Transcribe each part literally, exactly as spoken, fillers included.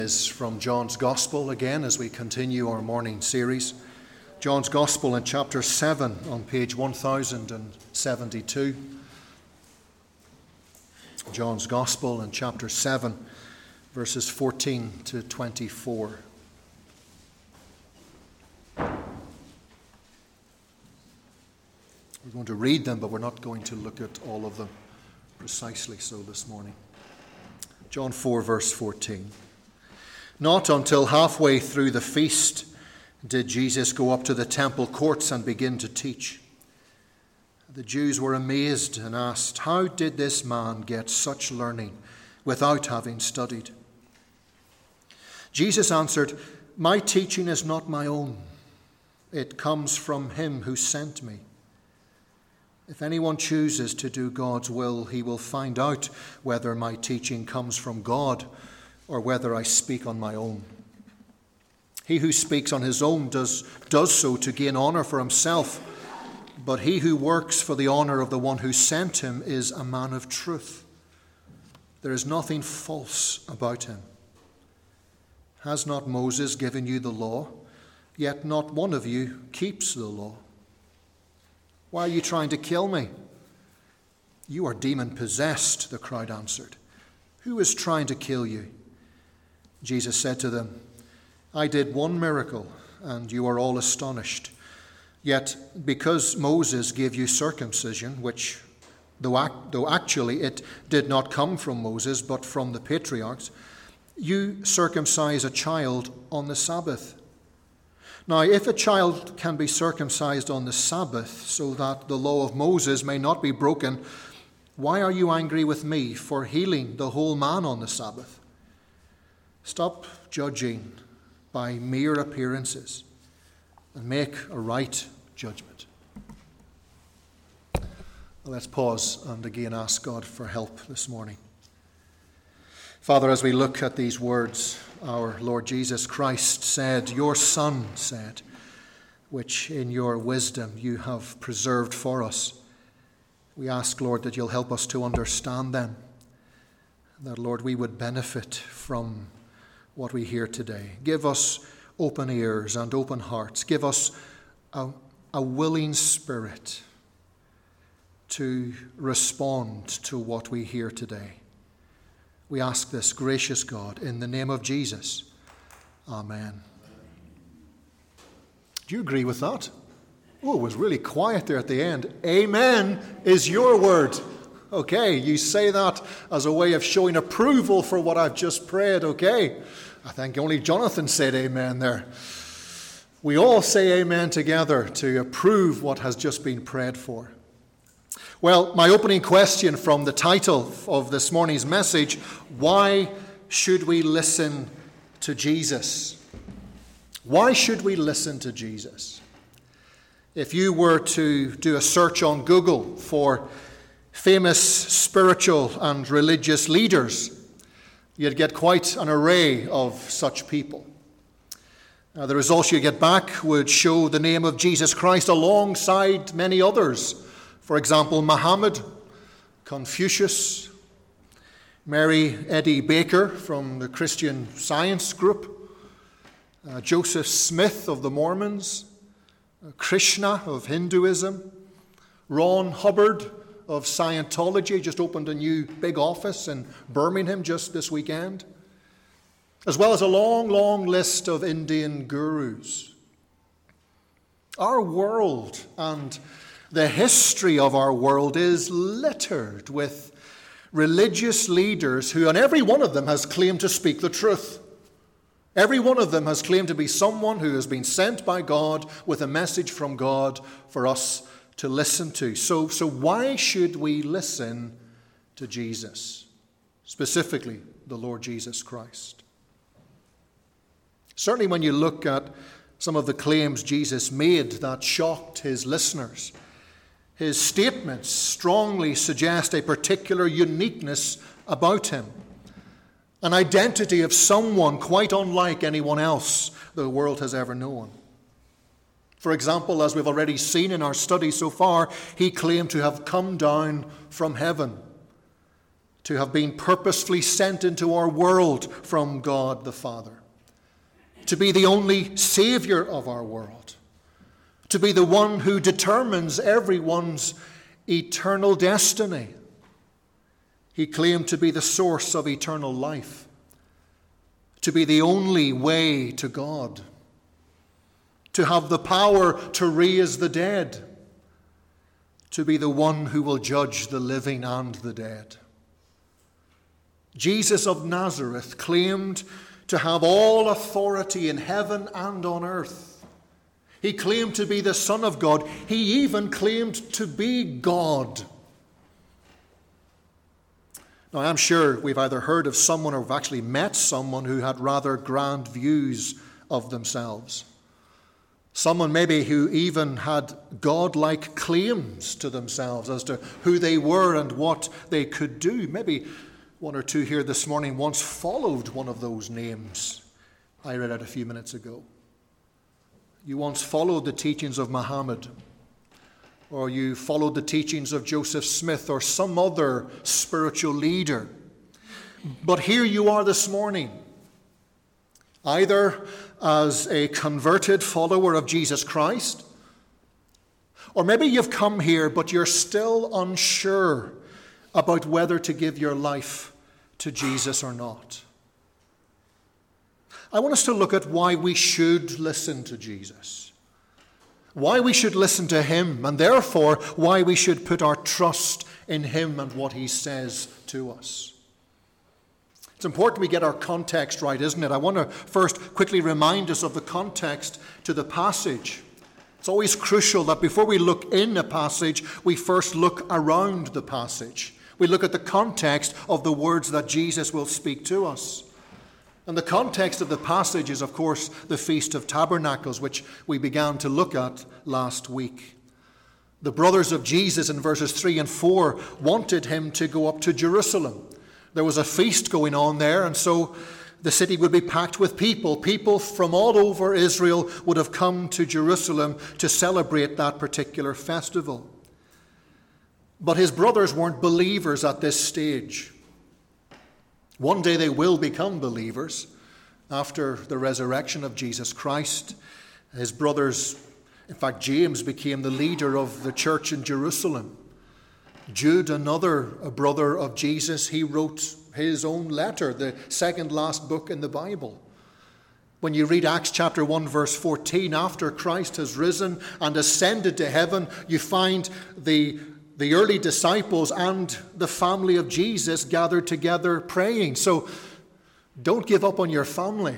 Is from John's Gospel again as we continue our morning series. John's Gospel in chapter seven on page one thousand seventy-two. John's Gospel in chapter seven, verses fourteen to twenty-four. We're going to read them, but we're not going to look at all of them precisely so this morning. John four, verse fourteen. Not until halfway through the feast did Jesus go up to the temple courts and begin to teach. The Jews were amazed and asked, "How did this man get such learning without having studied?" Jesus answered, "My teaching is not my own. It comes from him who sent me. If anyone chooses to do God's will, he will find out whether my teaching comes from God or whether I speak on my own. He who speaks on his own does, does so to gain honor for himself, but he who works for the honor of the one who sent him is a man of truth. There is nothing false about him. Has not Moses given you the law? Yet not one of you keeps the law. Why are you trying to kill me?" "You are demon-possessed," the crowd answered. "Who is trying to kill you?" Jesus said to them, "I did one miracle, and you are all astonished. Yet because Moses gave you circumcision, which, though, act, though actually it did not come from Moses, but from the patriarchs, you circumcise a child on the Sabbath. Now, if a child can be circumcised on the Sabbath, so that the law of Moses may not be broken, why are you angry with me for healing the whole man on the Sabbath? Stop judging by mere appearances and make a right judgment." Let's pause and again ask God for help this morning. Father, as we look at these words, our Lord Jesus Christ said, your Son said, which in your wisdom you have preserved for us. We ask, Lord, that you'll help us to understand them, that, Lord, we would benefit from what we hear today. Give us open ears and open hearts. Give us a, a willing spirit to respond to what we hear today. We ask this, gracious God, in the name of Jesus. Amen. Do you agree with that? Oh, it was really quiet there at the end. Amen is your word. Okay, you say that as a way of showing approval for what I've just prayed, okay? I think only Jonathan said amen there. We all say amen together to approve what has just been prayed for. Well, my opening question from the title of this morning's message, why should we listen to Jesus? Why should we listen to Jesus? If you were to do a search on Google for famous spiritual and religious leaders, you'd get quite an array of such people. Now, the results you get back would show the name of Jesus Christ alongside many others. For example, Muhammad, Confucius, Mary Eddy Baker from the Christian Science Group, uh, Joseph Smith of the Mormons, uh, Krishna of Hinduism, Ron Hubbard of Scientology, just opened a new big office in Birmingham just this weekend, as well as a long, long list of Indian gurus. Our world and the history of our world is littered with religious leaders who, and every one of them has claimed to speak the truth. Every one of them has claimed to be someone who has been sent by God with a message from God for us to listen to. So, so why should we listen to Jesus, specifically the Lord Jesus Christ? Certainly when you look at some of the claims Jesus made that shocked his listeners, his statements strongly suggest a particular uniqueness about him, an identity of someone quite unlike anyone else the world has ever known. For example, as we've already seen in our study so far, he claimed to have come down from heaven. to have been purposefully sent into our world from God the Father, to be the only Savior of our world, to be the one who determines everyone's eternal destiny. He claimed to be the source of eternal life, to be the only way to God, to have the power to raise the dead, to be the one who will judge the living and the dead. Jesus of Nazareth claimed to have all authority in heaven and on earth. He claimed to be the Son of God. He even claimed to be God. Now, I'm sure we've either heard of someone or we've actually met someone who had rather grand views of themselves. Someone maybe who even had godlike claims to themselves as to who they were and what they could do. Maybe one or two here this morning once followed one of those names I read out a few minutes ago. You once followed the teachings of Muhammad, or you followed the teachings of Joseph Smith or some other spiritual leader. But here you are this morning, either as a converted follower of Jesus Christ, or maybe you've come here but you're still unsure about whether to give your life to Jesus or not. I want us to look at why we should listen to Jesus, why we should listen to him, and therefore why we should put our trust in him and what he says to us. It's important we get our context right, isn't it? I want to first quickly remind us of the context to the passage. It's always crucial that before we look in a passage, we first look around the passage. We look at the context of the words that Jesus will speak to us. And the context of the passage is, of course, the Feast of Tabernacles, which we began to look at last week. The brothers of Jesus in verses three and four wanted him to go up to Jerusalem. There was a feast going on there, and so the city would be packed with people. People from all over Israel would have come to Jerusalem to celebrate that particular festival. But his brothers weren't believers at this stage. One day they will become believers after the resurrection of Jesus Christ. His brothers, in fact, James became the leader of the church in Jerusalem. Jude, another brother of Jesus, he wrote his own letter, the second last book in the Bible. When you read Acts chapter one, verse fourteen, after Christ has risen and ascended to heaven, you find the The early disciples and the family of Jesus gathered together praying. So don't give up on your family.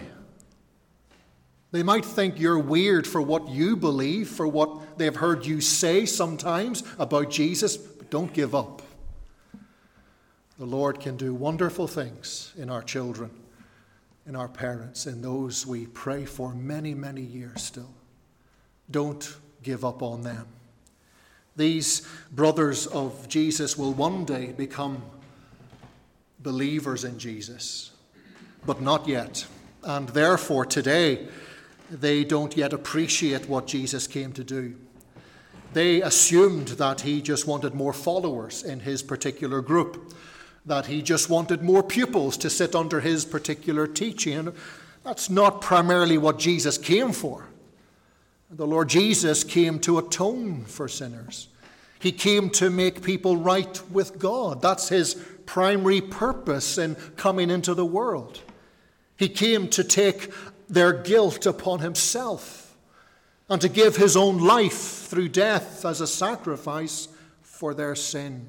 They might think you're weird for what you believe, for what they've heard you say sometimes about Jesus, but don't give up. The Lord can do wonderful things in our children, in our parents, in those we pray for many, many years still. Don't give up on them. These brothers of Jesus will one day become believers in Jesus, but not yet. And therefore, today, they don't yet appreciate what Jesus came to do. They assumed that he just wanted more followers in his particular group, that he just wanted more pupils to sit under his particular teaching. And that's not primarily what Jesus came for. The Lord Jesus came to atone for sinners. He came to make people right with God. That's his primary purpose in coming into the world. He came to take their guilt upon himself and to give his own life through death as a sacrifice for their sin.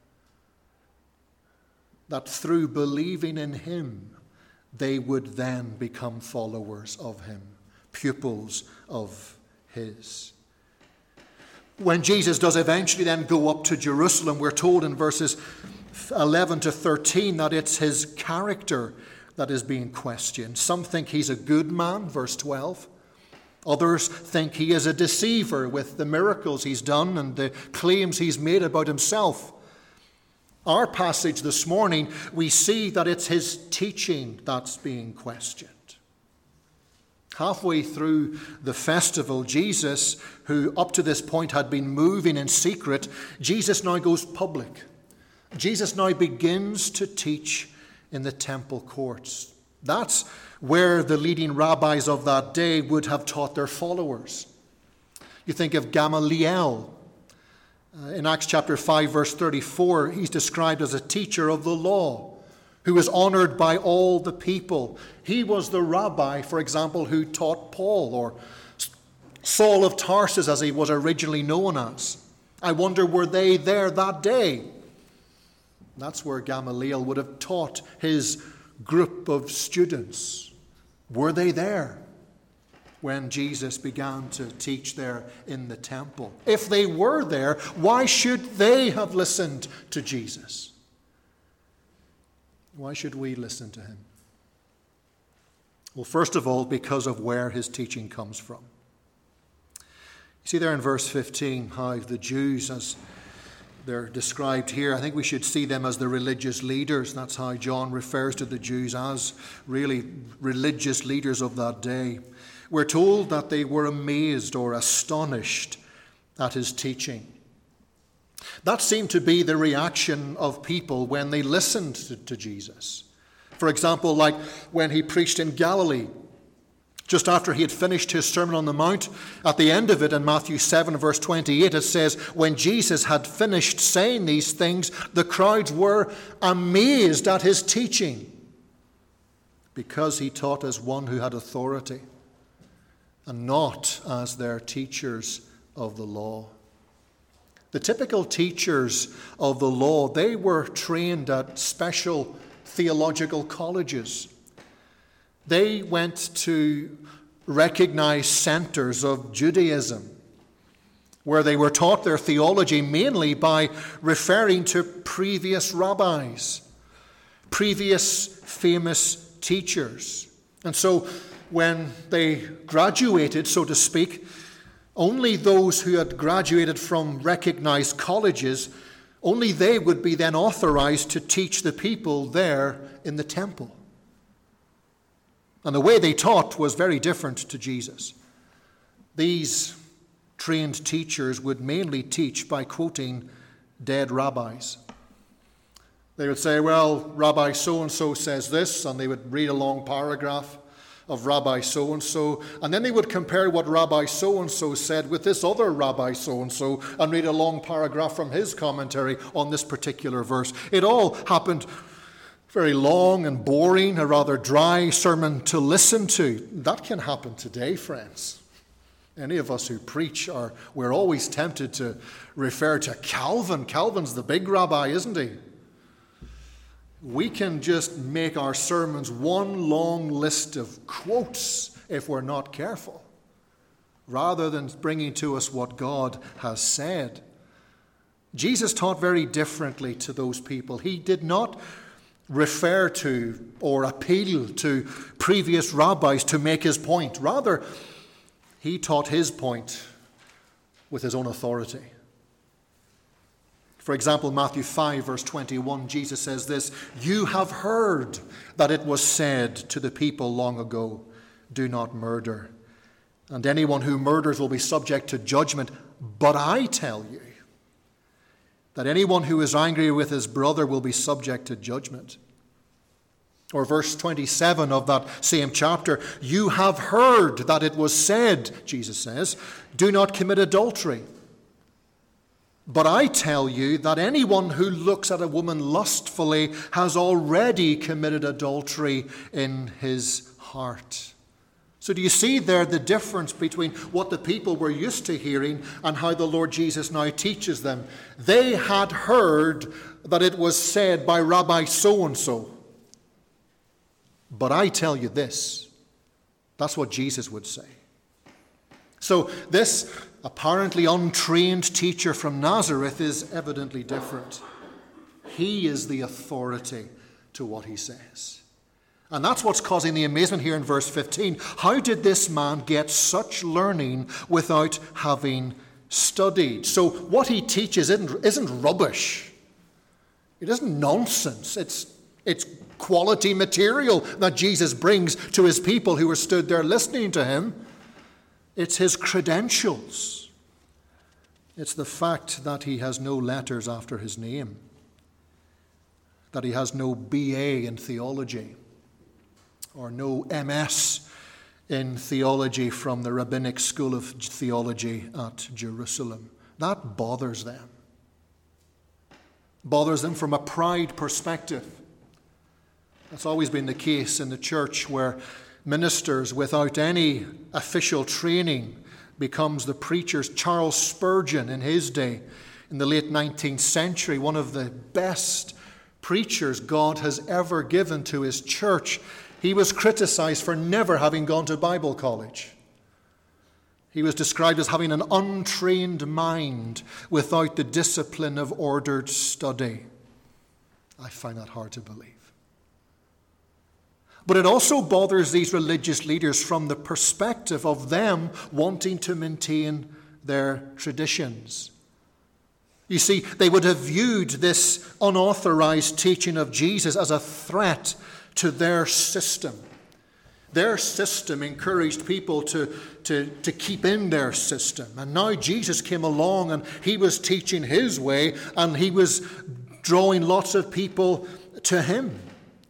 That through believing in him, they would then become followers of him, pupils of his. When Jesus does eventually then go up to Jerusalem, we're told in verses eleven to thirteen that it's his character that is being questioned. Some think he's a good man, verse twelve. Others think he is a deceiver with the miracles he's done and the claims he's made about himself. Our passage this morning, we see that it's his teaching that's being questioned. Halfway through the festival, Jesus, who up to this point had been moving in secret, Jesus now goes public. Jesus now begins to teach in the temple courts. That's where the leading rabbis of that day would have taught their followers. You think of Gamaliel. Uh, in Acts chapter five, verse thirty-four, he's described as a teacher of the law who was honored by all the people. He was the rabbi, for example, who taught Paul, or Saul of Tarsus, as he was originally known as. I wonder, were they there that day? That's where Gamaliel would have taught his group of students. Were they there when Jesus began to teach there in the temple? If they were there, why should they have listened to Jesus? Why should we listen to him? Well, first of all, because of where his teaching comes from. You see there in verse fifteen how the Jews, as they're described here, I think we should see them as the religious leaders. That's how John refers to the Jews, as really religious leaders of that day. We're told that they were amazed or astonished at his teaching. That seemed to be the reaction of people when they listened to, to Jesus. For example, like when he preached in Galilee, just after he had finished his Sermon on the Mount, at the end of it in Matthew seven, verse twenty-eight, it says, when Jesus had finished saying these things, the crowds were amazed at his teaching, because he taught as one who had authority, and not as their teachers of the law. The typical teachers of the law, they were trained at special theological colleges. They went to recognized centers of Judaism, where they were taught their theology mainly by referring to previous rabbis, previous famous teachers. And so when they graduated, so to speak, only those who had graduated from recognized colleges, only they would be then authorized to teach the people there in the temple. And the way they taught was very different to Jesus. These trained teachers would mainly teach by quoting dead rabbis. They would say, well, Rabbi so-and-so says this, and they would read a long paragraph of Rabbi so-and-so, and then they would compare what Rabbi so-and-so said with this other Rabbi so-and-so and read a long paragraph from his commentary on this particular verse. It all happened very long and boring, a rather dry sermon to listen to. That can happen today, friends. Any of us who preach, are we're always tempted to refer to Calvin. Calvin's the big rabbi, isn't he? We can just make our sermons one long list of quotes if we're not careful, rather than bringing to us what God has said. Jesus taught very differently to those people. He did not refer to or appeal to previous rabbis to make his point. Rather, he taught his point with his own authority. For example, Matthew five, verse twenty-one, Jesus says this, "You have heard that it was said to the people long ago, 'Do not murder, and anyone who murders will be subject to judgment. But I tell you that anyone who is angry with his brother will be subject to judgment.'" Or verse twenty-seven of that same chapter, "You have heard that it was said," Jesus says, "'Do not commit adultery.' But I tell you that anyone who looks at a woman lustfully has already committed adultery in his heart." So do you see there the difference between what the people were used to hearing and how the Lord Jesus now teaches them? They had heard that it was said by Rabbi so-and-so. But I tell you this. That's what Jesus would say. So this apparently untrained teacher from Nazareth is evidently different. He is the authority to what he says. And that's what's causing the amazement here in verse fifteen. How did this man get such learning without having studied? So what he teaches isn't, isn't rubbish. It isn't nonsense. It's, it's quality material that Jesus brings to his people who are stood there listening to him. It's his credentials. It's the fact that he has no letters after his name. that he has no B A in theology or no M S in theology from the Rabbinic School of Theology at Jerusalem. That bothers them. Bothers them from a pride perspective. That's always been the case in the church, where ministers without any official training becomes the preachers. Charles Spurgeon, in his day, in the late nineteenth century, one of the best preachers God has ever given to his church, he was criticized for never having gone to Bible college. He was described as having an untrained mind without the discipline of ordered study. I find that hard to believe. But it also bothers these religious leaders from the perspective of them wanting to maintain their traditions. You see, they would have viewed this unauthorized teaching of Jesus as a threat to their system. Their system encouraged people to, to, to keep in their system. And now Jesus came along and he was teaching his way, and he was drawing lots of people to him.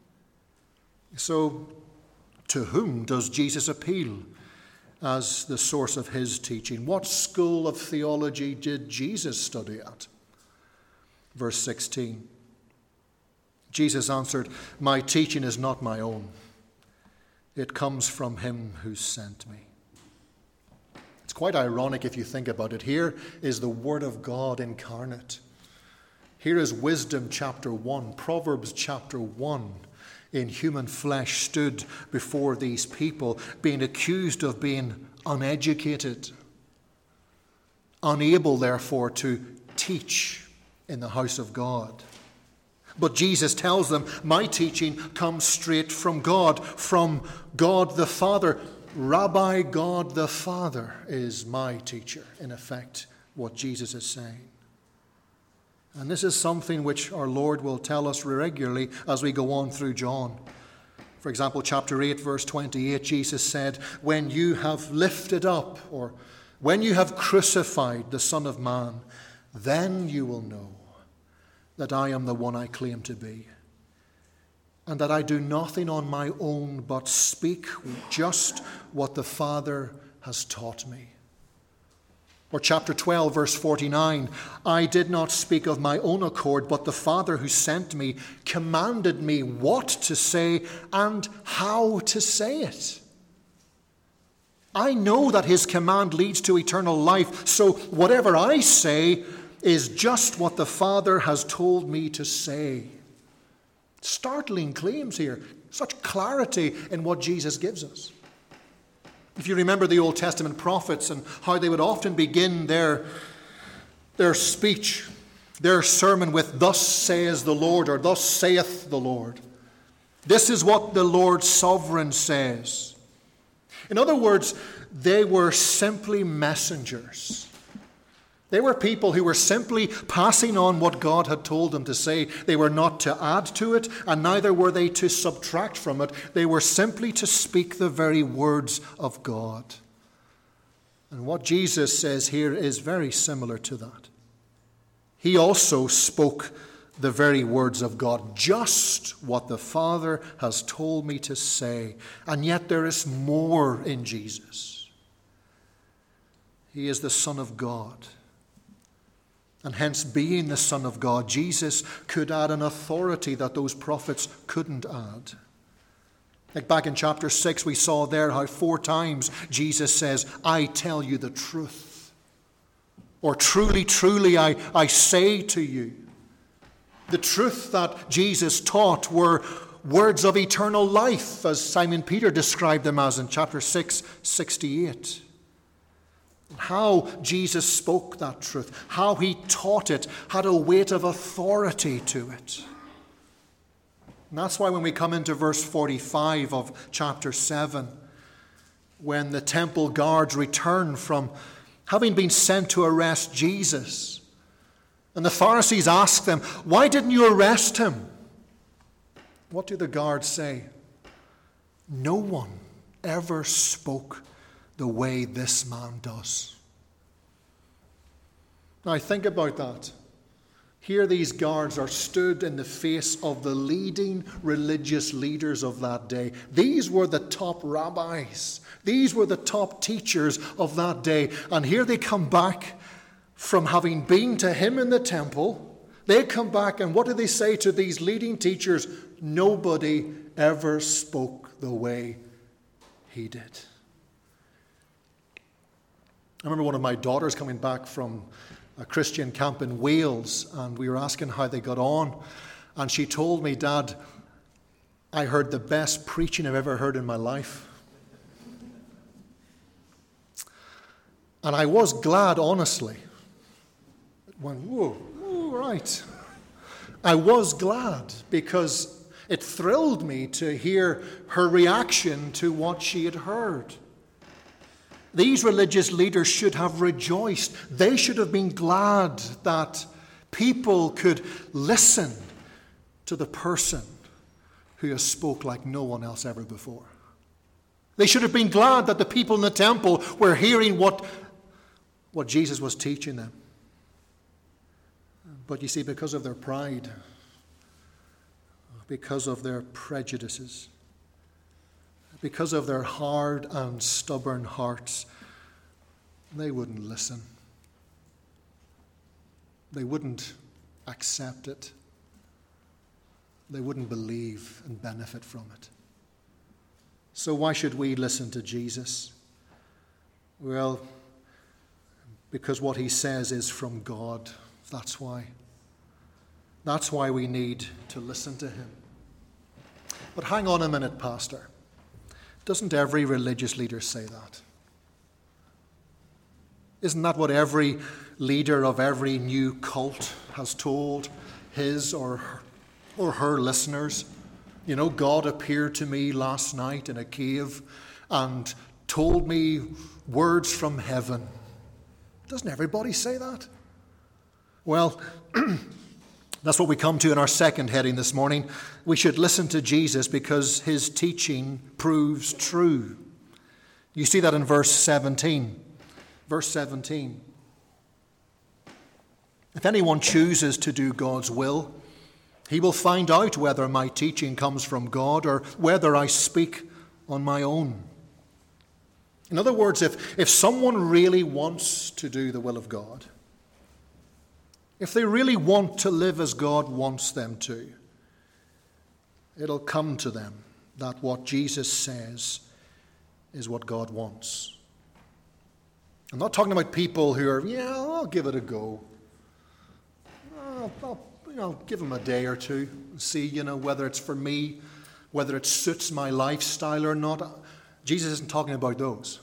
So, to whom does Jesus appeal as the source of his teaching? What school of theology did Jesus study at? Verse sixteen. Jesus answered, "My teaching is not my own. It comes from him who sent me." It's quite ironic if you think about it. Here is the Word of God incarnate. Here is Wisdom chapter one, Proverbs chapter one, in human flesh, stood before these people, being accused of being uneducated, unable, therefore, to teach in the house of God. But Jesus tells them, my teaching comes straight from God, from God the Father. Rabbi God the Father is my teacher, in effect, what Jesus is saying. And this is something which our Lord will tell us regularly as we go on through John. For example, chapter eight, verse twenty-eight, Jesus said, when you have lifted up, or when you have crucified the Son of Man, then you will know that I am the one I claim to be, and that I do nothing on my own but speak just what the Father has taught me. Or chapter twelve, verse forty-nine, I did not speak of my own accord, but the Father who sent me commanded me what to say and how to say it. I know that his command leads to eternal life, so whatever I say is just what the Father has told me to say. Startling claims here. Such clarity in what Jesus gives us. If you remember the Old Testament prophets and how they would often begin their, their speech, their sermon with, thus says the Lord, or thus saith the Lord. This is what the Lord sovereign says. In other words, they were simply messengers. They were people who were simply passing on what God had told them to say. They were not to add to it, and neither were they to subtract from it. They were simply to speak the very words of God. And what Jesus says here is very similar to that. He also spoke the very words of God, just what the Father has told me to say. And yet there is more in Jesus. He is the Son of God. And hence, being the Son of God, Jesus could add an authority that those prophets couldn't add. Like back in chapter six, we saw there how four times Jesus says, I tell you the truth. Or truly, truly, I, I say to you. The truth that Jesus taught were words of eternal life, as Simon Peter described them as in chapter six, sixty-eight. How Jesus spoke that truth, how he taught it, had a weight of authority to it. And that's why when we come into verse forty-five of chapter seven, when the temple guards return from having been sent to arrest Jesus, and the Pharisees ask them, why didn't you arrest him? What do the guards say? No one ever spoke the way this man does. Now think about that. Here these guards are stood in the face of the leading religious leaders of that day. These were the top rabbis. These were the top teachers of that day. And here they come back from having been to him in the temple. They come back, and what do they say to these leading teachers? Nobody ever spoke the way he did. I remember one of my daughters coming back from a Christian camp in Wales, and we were asking how they got on. And she told me, Dad, I heard the best preaching I've ever heard in my life. And I was glad, honestly. It went, whoa, whoa, right. I was glad because it thrilled me to hear her reaction to what she had heard. These religious leaders should have rejoiced. They should have been glad that people could listen to the person who has spoke like no one else ever before. They should have been glad that the people in the temple were hearing what, what Jesus was teaching them. But you see, because of their pride, because of their prejudices, because of their hard and stubborn hearts, they wouldn't listen. They wouldn't accept it. They wouldn't believe and benefit from it. So why should we listen to Jesus? Well, because what he says is from God. That's why. That's why we need to listen to him. But hang on a minute, Pastor. Doesn't every religious leader say that? Isn't that what every leader of every new cult has told his or her, or her listeners? You know, God appeared to me last night in a cave and told me words from heaven. Doesn't everybody say that? Well, that's what we come to in our second heading this morning. We should listen to Jesus because his teaching proves true. You see that in verse seventeen. Verse seventeen. If anyone chooses to do God's will, he will find out whether my teaching comes from God or whether I speak on my own. In other words, if, if someone really wants to do the will of God, if they really want to live as God wants them to, it'll come to them that what Jesus says is what God wants. I'm not talking about people who are, yeah, I'll give it a go. I'll, I'll you know, give them a day or two and see, you know, whether it's for me, whether it suits my lifestyle or not. Jesus isn't talking about those.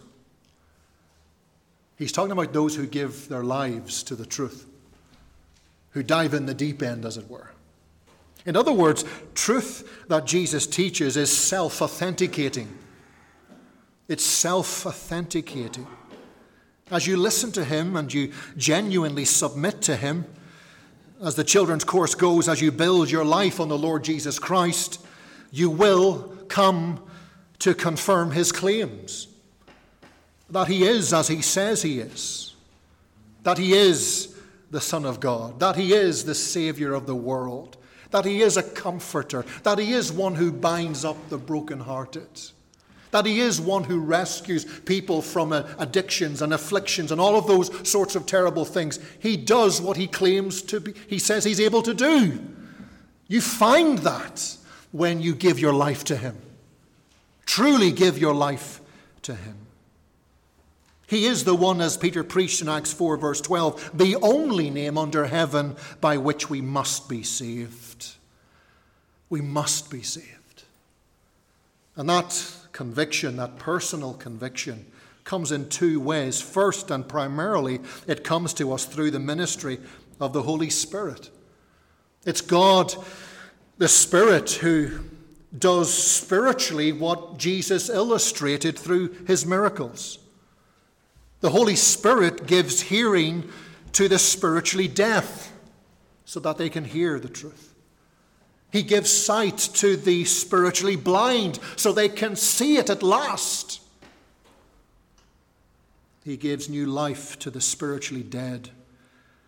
He's talking about those who give their lives to the truth, who dive in the deep end, as it were. In other words, truth that Jesus teaches is self-authenticating. It's self-authenticating. As you listen to him and you genuinely submit to him, as the children's course goes, as you build your life on the Lord Jesus Christ, you will come to confirm his claims. That he is as he says he is. That he is the Son of God, that he is the Savior of the world, that he is a comforter, that he is one who binds up the brokenhearted, that he is one who rescues people from addictions and afflictions and all of those sorts of terrible things. He does what he claims to be, he says he's able to do. You find that when you give your life to him. Truly give your life to him. He is the one, as Peter preached in Acts four, verse twelve, the only name under heaven by which we must be saved. We must be saved. And that conviction, that personal conviction, comes in two ways. First and primarily, it comes to us through the ministry of the Holy Spirit. It's God, the Spirit, who does spiritually what Jesus illustrated through his miracles. The Holy Spirit gives hearing to the spiritually deaf so that they can hear the truth. He gives sight to the spiritually blind so they can see it at last. He gives new life to the spiritually dead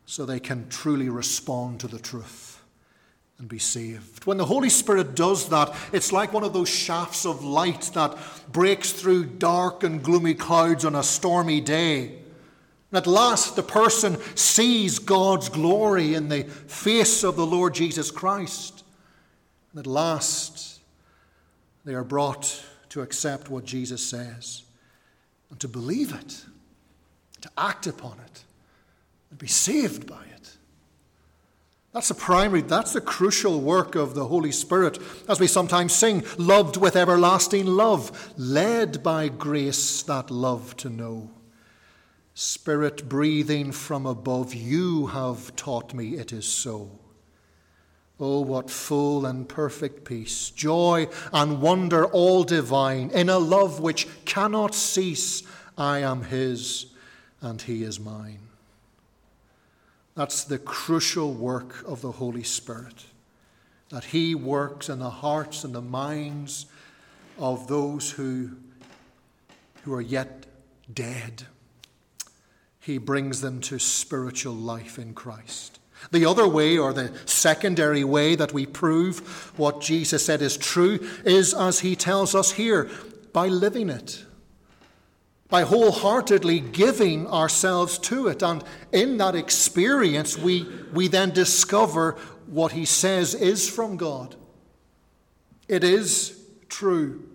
so they can truly respond to the truth and be saved. When the Holy Spirit does that, it's like one of those shafts of light that breaks through dark and gloomy clouds on a stormy day. And at last, the person sees God's glory in the face of the Lord Jesus Christ. And at last, they are brought to accept what Jesus says and to believe it, to act upon it, and be saved by it. That's the primary, that's the crucial work of the Holy Spirit. As we sometimes sing, loved with everlasting love, led by grace that love to know. Spirit breathing from above, you have taught me it is so. Oh, what full and perfect peace, joy and wonder all divine, in a love which cannot cease. I am his and he is mine. That's the crucial work of the Holy Spirit, that he works in the hearts and the minds of those who, who are yet dead. He brings them to spiritual life in Christ. The other way, or the secondary way that we prove what Jesus said is true, is, as he tells us here, by living it, by wholeheartedly giving ourselves to it. And in that experience, we, we then discover what he says is from God. It is true.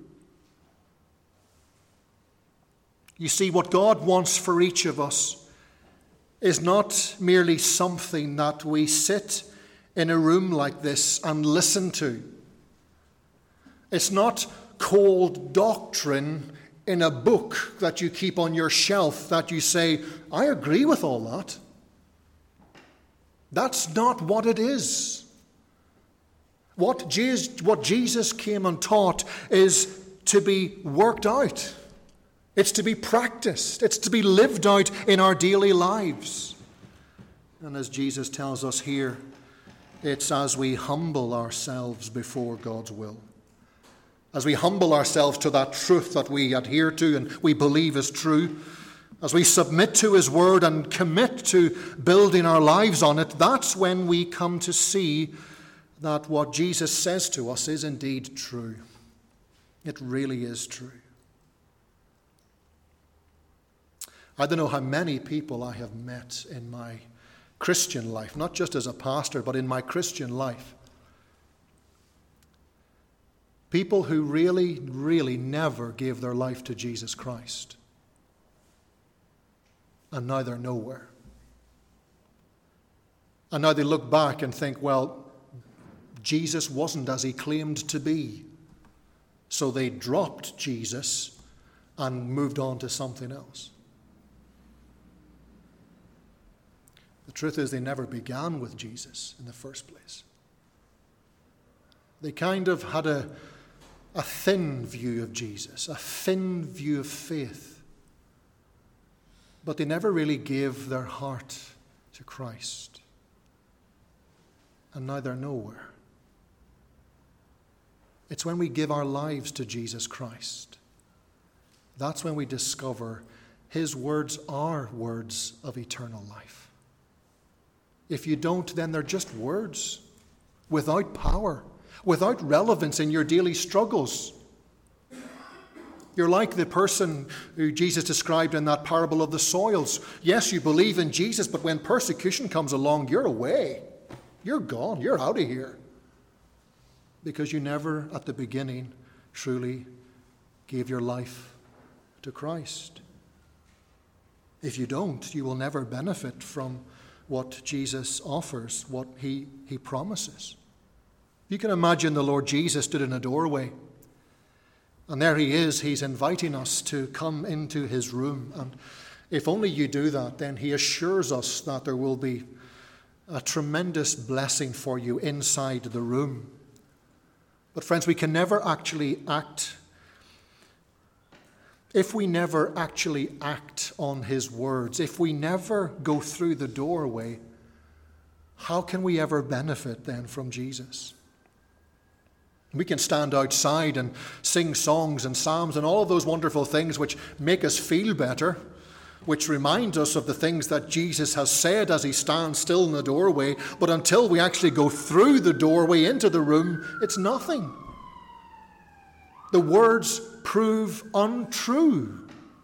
You see, what God wants for each of us is not merely something that we sit in a room like this and listen to. It's not cold doctrine in a book that you keep on your shelf that you say, I agree with all that. That's not what it is. What Jesus, what Jesus came and taught is to be worked out. It's to be practiced. It's to be lived out in our daily lives. And as Jesus tells us here, it's as we humble ourselves before God's will. As we humble ourselves to that truth that we adhere to and we believe is true, as we submit to his word and commit to building our lives on it, that's when we come to see that what Jesus says to us is indeed true. It really is true. I don't know how many people I have met in my Christian life, not just as a pastor, but in my Christian life. People who really, really never gave their life to Jesus Christ. And now they're nowhere. And now they look back and think, well, Jesus wasn't as he claimed to be. So they dropped Jesus and moved on to something else. The truth is, they never began with Jesus in the first place. They kind of had a, a thin view of Jesus, a thin view of faith. But they never really gave their heart to Christ. And now they're nowhere. It's when we give our lives to Jesus Christ. That's when we discover his words are words of eternal life. If you don't, then they're just words without power, without relevance in your daily struggles. You're like the person who Jesus described in that parable of the soils. Yes, you believe in Jesus, but when persecution comes along, you're away. You're gone. You're out of here. Because you never, at the beginning, truly gave your life to Christ. If you don't, you will never benefit from what Jesus offers, what he, he promises. You can imagine the Lord Jesus stood in a doorway, and there he is. He's inviting us to come into his room. And if only you do that, then he assures us that there will be a tremendous blessing for you inside the room. But friends, we can never actually act If we never actually act on his words, if we never go through the doorway, how can we ever benefit then from Jesus? We can stand outside and sing songs and psalms and all of those wonderful things which make us feel better. which remind us of the things that Jesus has said as he stands still in the doorway. But until we actually go through the doorway into the room, it's nothing. The words prove untrue.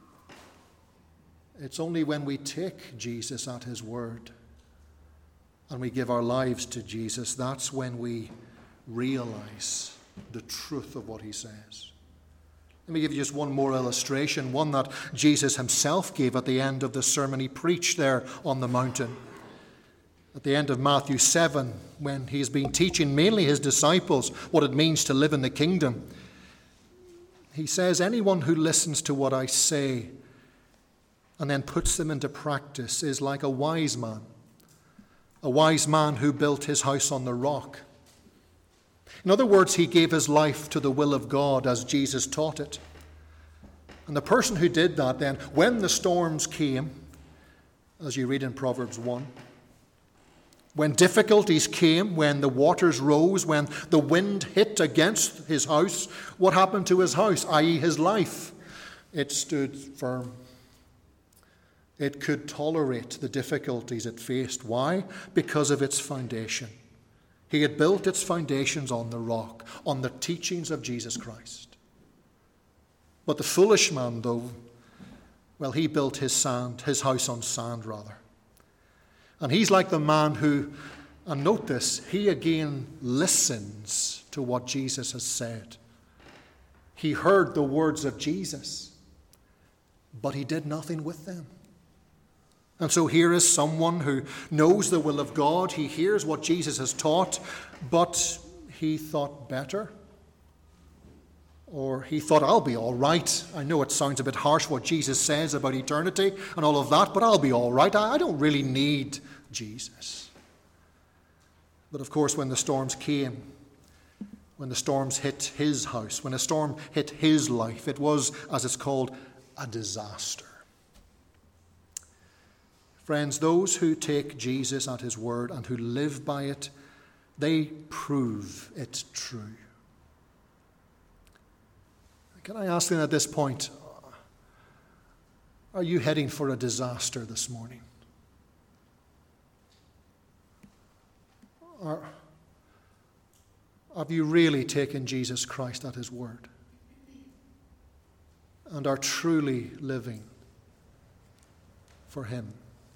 It's only when we take Jesus at his word and we give our lives to Jesus, that's when we realize the truth of what he says. Let me give you just one more illustration, one that Jesus himself gave at the end of the sermon he preached there on the mountain. At the end of Matthew seven, when he's been teaching mainly his disciples what it means to live in the kingdom, he says, anyone who listens to what I say and then puts them into practice is like a wise man, a wise man who built his house on the rock. In other words, he gave his life to the will of God as Jesus taught it. And the person who did that then, when the storms came, as you read in Proverbs one, when difficulties came, when the waters rose, when the wind hit against his house, what happened to his house, that is his life? It stood firm. It could tolerate the difficulties it faced. Why? Because of its foundation. He had built its foundations on the rock, on the teachings of Jesus Christ. But the foolish man, though, well, he built his sand, his house on sand, rather. And he's like the man who, and note this, he again listens to what Jesus has said. He heard the words of Jesus, but he did nothing with them. And so here is someone who knows the will of God. He hears what Jesus has taught, but he thought better. Or he thought, I'll be all right. I know it sounds a bit harsh what Jesus says about eternity and all of that, but I'll be all right. I don't really need Jesus. But of course, when the storms came, when the storms hit his house, when a storm hit his life, it was, as it's called, a disaster. Friends, those who take Jesus at his word and who live by it, they prove it true. Can I ask then at this point, are you heading for a disaster this morning? Or have you really taken Jesus Christ at his word and are truly living for him?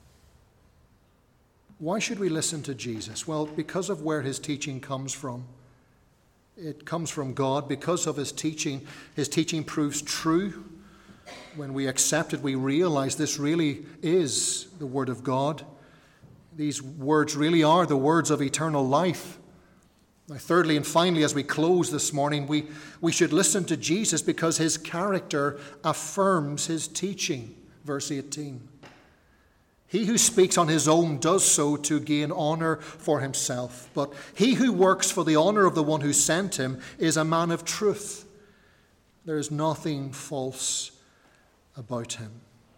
Why should we listen to Jesus? Well, because of where his teaching comes from. It comes from God. Because of his teaching, his teaching proves true. When we accept it, we realize this really is the word of God. These words really are the words of eternal life. Now, thirdly and finally, as we close this morning, we, we should listen to Jesus because his character affirms his teaching. Verse eighteen. He who speaks on his own does so to gain honor for himself. But he who works for the honor of the one who sent him is a man of truth. There is nothing false about him.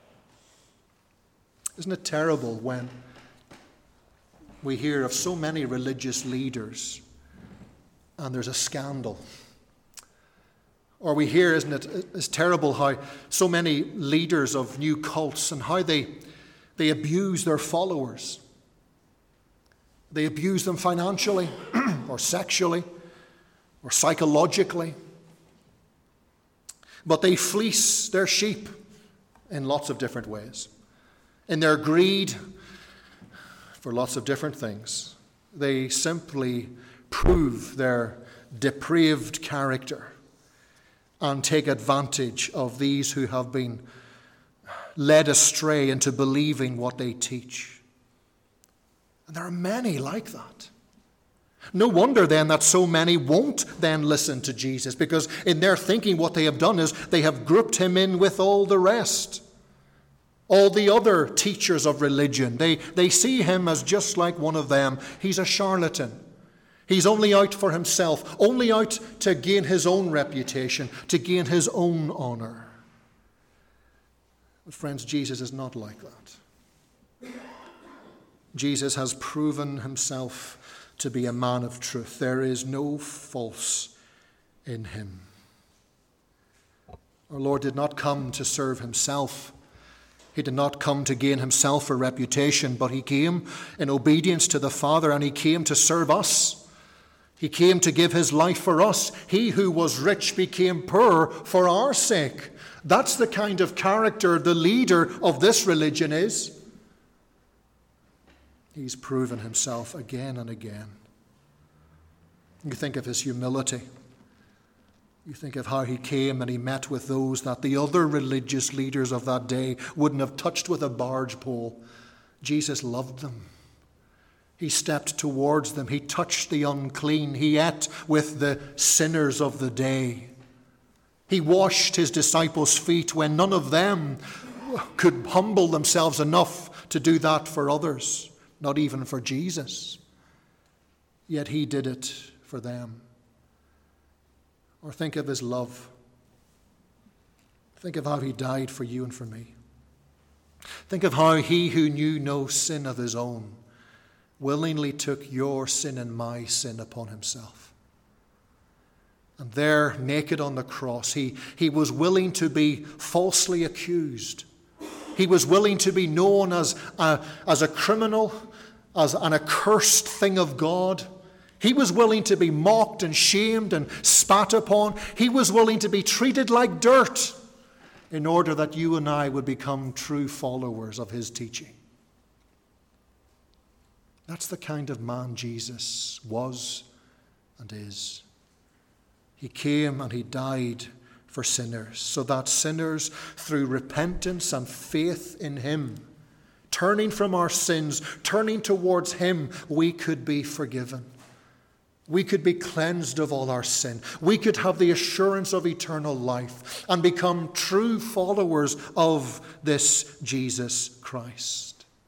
Isn't it terrible when we hear of so many religious leaders and there's a scandal? Or we hear, isn't it, it's terrible how so many leaders of new cults and how they They abuse their followers. They abuse them financially or sexually or psychologically. But they fleece their sheep in lots of different ways. In their greed for lots of different things. They simply prove their depraved character and take advantage of these who have been led astray into believing what they teach. And there are many like that. No wonder then that so many won't then listen to Jesus, because in their thinking what they have done is they have grouped him in with all the rest, all the other teachers of religion. They, they see him as just like one of them. He's a charlatan. He's only out for himself, only out to gain his own reputation, to gain his own honor. But friends, Jesus is not like that. Jesus has proven himself to be a man of truth. There is no false in him. Our Lord did not come to serve himself. He did not come to gain himself a reputation, but he came in obedience to the Father, and he came to serve us. He came to give his life for us. He who was rich became poor for our sake. That's the kind of character the leader of this religion is. He's proven himself again and again. You think of his humility. You think of how he came and he met with those that the other religious leaders of that day wouldn't have touched with a barge pole. Jesus loved them. He stepped towards them. He touched the unclean. He ate with the sinners of the day. He washed his disciples' feet when none of them could humble themselves enough to do that for others, not even for Jesus. Yet he did it for them. Or think of his love. Think of how he died for you and for me. Think of how he who knew no sin of his own willingly took your sin and my sin upon himself. And there, naked on the cross, he, he was willing to be falsely accused. He was willing to be known as a, as a criminal, as an accursed thing of God. He was willing to be mocked and shamed and spat upon. He was willing to be treated like dirt in order that you and I would become true followers of his teaching. That's the kind of man Jesus was and is. He came and he died for sinners, so that sinners, through repentance and faith in him, turning from our sins, turning towards him, we could be forgiven. We could be cleansed of all our sin. We could have the assurance of eternal life and become true followers of this Jesus Christ.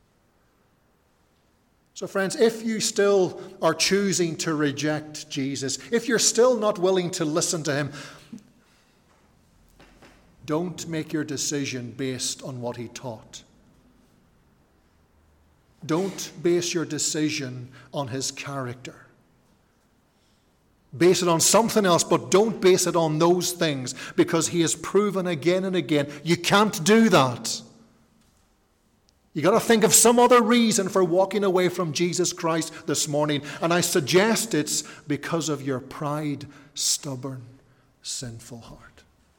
So friends, if you still are choosing to reject Jesus, if you're still not willing to listen to him, don't make your decision based on what he taught. Don't base your decision on his character. Base it on something else, but don't base it on those things, because he has proven again and again you can't do that. You've got to think of some other reason for walking away from Jesus Christ this morning. And I suggest it's because of your pride, stubborn, sinful heart.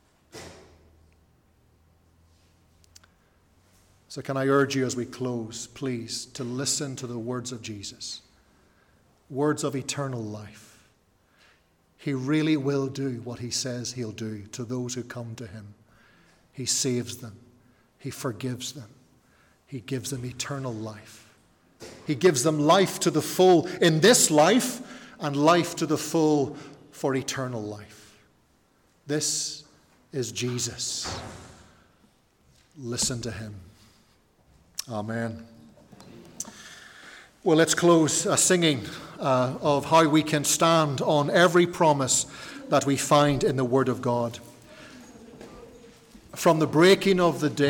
So can I urge you as we close, please, to listen to the words of Jesus. Words of eternal life. He really will do what he says he'll do to those who come to him. He saves them. He forgives them. He gives them eternal life. He gives them life to the full in this life and life to the full for eternal life. This is Jesus. Listen to him. Amen. Well, let's close uh, singing uh, of how we can stand on every promise that we find in the Word of God. From the breaking of the day,